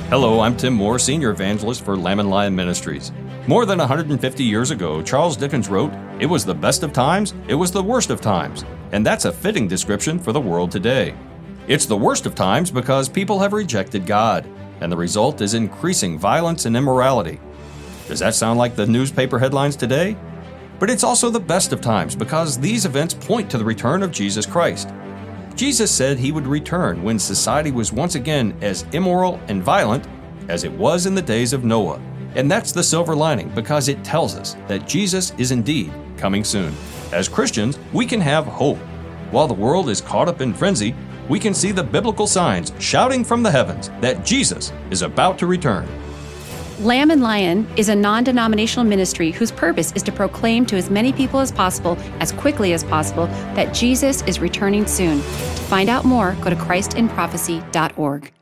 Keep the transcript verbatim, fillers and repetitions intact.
Hello, I'm Tim Moore, Senior Evangelist for Lamb and Lion Ministries. More than one hundred fifty years ago, Charles Dickens wrote, "It was the best of times, it was the worst of times." And that's a fitting description for the world today. It's the worst of times because people have rejected God, and the result is increasing violence and immorality. Does that sound like the newspaper headlines today? But it's also the best of times because these events point to the return of Jesus Christ. Jesus said he would return when society was once again as immoral and violent as it was in the days of Noah. And that's the silver lining because it tells us that Jesus is indeed coming soon. As Christians, we can have hope. While the world is caught up in frenzy, we can see the biblical signs shouting from the heavens that Jesus is about to return. Lamb and Lion is a non-denominational ministry whose purpose is to proclaim to as many people as possible, as quickly as possible, that Jesus is returning soon. To find out more, go to christ in prophecy dot org.